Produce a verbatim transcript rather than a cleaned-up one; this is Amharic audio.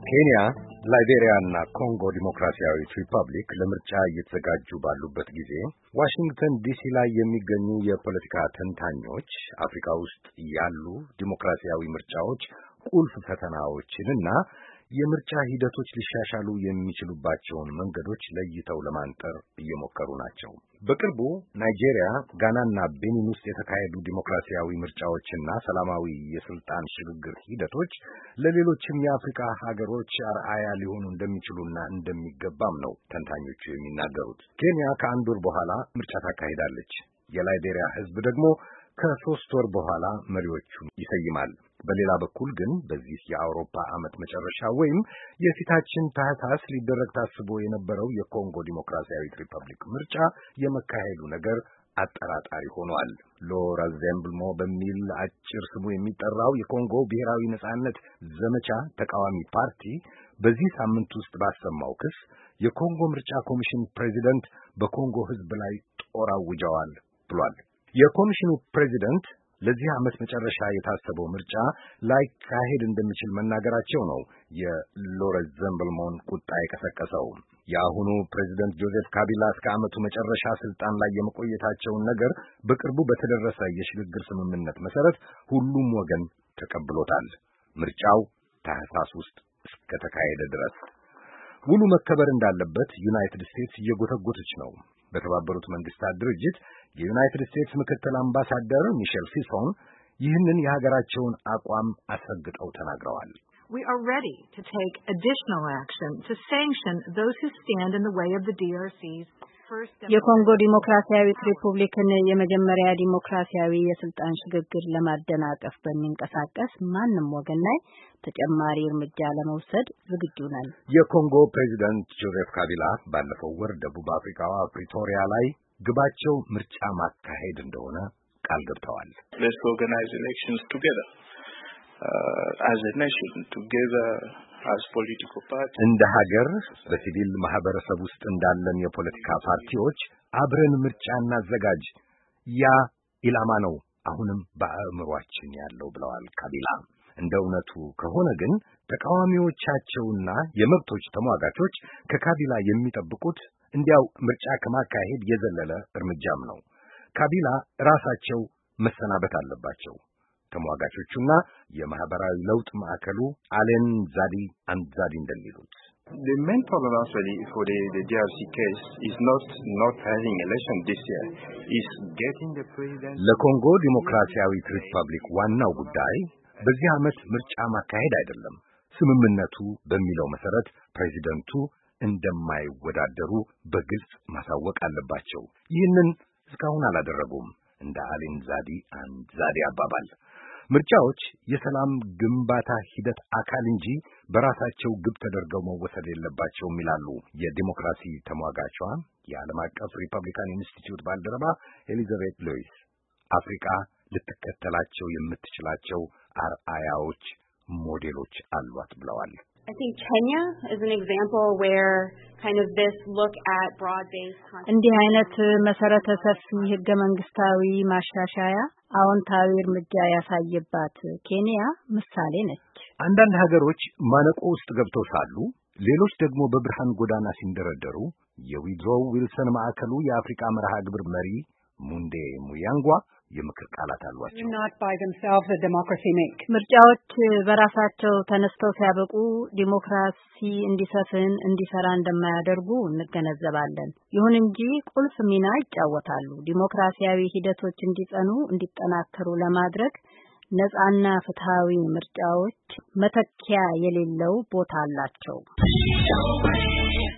ኬንያ፣ ላይቤሪያና ኮንጎ ዲሞክራሲያዊት ሪፐብሊክ ለምርጫ እየተዘጋጁ ባሉበት ጊዜ ዋሽንግተን ዲሲ ላይ የሚገኙ የፖለቲካ ተንታኞች አፍሪካ ውስጥ ያሉ ዲሞክራሲያዊ ምርጫዎች ቁልፍ ፈተናዎችንና የምርጫ ሂደቶች ሊሻሻሉ የሚችሉባቸውን መንገዶች ለይተው ለማንጠር እየሞከሩ ናቸው። በቅርቡ ናይጄሪያ፣ ጋናና ቤኒን ውስጥ የተካሄዱ ዲሞክራሲያዊ ምርጫዎችና ሰላማዊ የስልጣን ሽግግር ሂደቶች ለሌሎችም የአፍሪካ ሀገሮች አርአያ ሊሆኑ እንደሚችሉና እንደሚገባም ነው ተንታኞቹ የሚናገሩት። ኬንያ ከአንድ ወር በኋላ ምርጫ ታካሂዳለች። የላይቤሪያ ሕዝብ ደግሞ ከሶስት ወር በኋላ መሪዎቹን ይሰይማል። በሌላ በኩል ግን በዚህ የአውሮፓ ዓመት መጨረሻ ወይም የፊታችን ታህሳስ ሊደረግ ታስቦ የነበረው የኮንጎ ዲሞክራሲያዊት ሪፐብሊክ ምርጫ የመካሄዱ ነገር አጠራጣሪ ሆኗል። ሎራዘምብልሞ በሚል አጭር ስሙ የሚጠራው የኮንጎ ብሔራዊ ነጻነት ዘመቻ ተቃዋሚ ፓርቲ በዚህ ሳምንት ውስጥ ባሰማው ክስ የኮንጎ ምርጫ ኮሚሽን ፕሬዚደንት በኮንጎ ሕዝብ ላይ ጦር አውጀዋል ብሏል። የኮሚሽኑ ፕሬዚደንት ለዚህ ዓመት መጨረሻ የታሰበው ምርጫ ላይካሄድ እንደሚችል መናገራቸው ነው የሎረዘምብልሞን ቁጣ የቀሰቀሰው። የአሁኑ ፕሬዚደንት ጆዜፍ ካቢላ እስከ ዓመቱ መጨረሻ ስልጣን ላይ የመቆየታቸውን ነገር በቅርቡ በተደረሰ የሽግግር ስምምነት መሰረት ሁሉም ወገን ተቀብሎታል። ምርጫው ታህሳስ ውስጥ እስከተካሄደ ድረስ ውሉ መከበር እንዳለበት ዩናይትድ ስቴትስ እየጎተጎተች ነው። በተባበሩት መንግስታት ድርጅት የዩናይትድ ስቴትስ ምክትል አምባሳደር ሚሼል ሲሶን ይህንን የሀገራቸውን አቋም አስረግጠው ተናግረዋል። We are ready to take additional action to sanction those who stand in the way of the D R C's የኮንጎ ዲሞክራሲያዊት ሪፑብሊክን የመጀመሪያ ዲሞክራሲያዊ የስልጣን ሽግግር ለማደናቀፍ በሚንቀሳቀስ ማንም ወገን ላይ ተጨማሪ እርምጃ ለመውሰድ ዝግጁ ነን። የኮንጎ ፕሬዚዳንት ጆዜፍ ካቢላ ባለፈው ወር ደቡብ አፍሪካዋ ፕሪቶሪያ ላይ ግባቸው ምርጫ ማካሄድ እንደሆነ ቃል ገብተዋል። Let's organize elections together uh, as a nation together as political parties. እንደ ሀገር በሲቪል ማህበረሰብ ውስጥ እንዳለን የፖለቲካ ፓርቲዎች አብረን ምርጫ እናዘጋጅ። ያ ኢላማ ነው አሁንም በአእምሯችን ያለው ብለዋል ካቢላ። እንደ እውነቱ ከሆነ ግን ተቃዋሚዎቻቸውና የመብቶች ተሟጋቾች ከካቢላ የሚጠብቁት እንዲያው ምርጫ ከማካሄድ የዘለለ እርምጃም ነው። ካቢላ ራሳቸው መሰናበት አለባቸው። ተሟጋቾቹና የማህበራዊ ለውጥ ማዕከሉ አሌን ዛዲ አንዛዲ እንደሚሉት The main problem actually for the, the D R C case is not not having election this year, is getting the president. ለኮንጎ ዲሞክራሲያዊት ሪፐብሊክ ዋናው ጉዳይ በዚህ ዓመት ምርጫ ማካሄድ አይደለም። ስምምነቱ በሚለው መሰረት ፕሬዚደንቱ እንደማይወዳደሩ በግልጽ ማሳወቅ አለባቸው። ይህንን እስካሁን አላደረጉም። እንደ አሌን ዛዲ አንዛዲ አባባል ምርጫዎች የሰላም ግንባታ ሂደት አካል እንጂ በራሳቸው ግብ ተደርገው መወሰድ የለባቸውም ይላሉ የዲሞክራሲ ተሟጋቿ የዓለም አቀፍ ሪፐብሊካን ኢንስቲትዩት ባልደረባ ኤሊዛቤት ሉዊስ። አፍሪካ ልትከተላቸው የምትችላቸው አርአያዎች፣ ሞዴሎች አሏት ብለዋል። I think Kenya is an example where kind of this look at broad-based እንዲህ አይነት መሰረተ ሰፊ ህገ መንግስታዊ ማሻሻያ አዎንታዊ እርምጃ ያሳየባት ኬንያ ምሳሌ ነች። አንዳንድ ሀገሮች ማነቆ ውስጥ ገብተው ሳሉ ሌሎች ደግሞ በብርሃን ጎዳና ሲንደረደሩ የዊድሮው ዊልሰን ማዕከሉ የአፍሪካ መርሃ ግብር መሪ ሙንዴ ሙያንጓ የምክር ቃላት አሏቸው። ምርጫዎች በራሳቸው ተነስተው ሲያበቁ ዲሞክራሲ እንዲሰፍን እንዲሰራ እንደማያደርጉ እንገነዘባለን። ይሁን እንጂ ቁልፍ ሚና ይጫወታሉ። ዲሞክራሲያዊ ሂደቶች እንዲጸኑ እንዲጠናከሩ ለማድረግ ነጻና ፍትሃዊ ምርጫዎች መተኪያ የሌለው ቦታ አላቸው።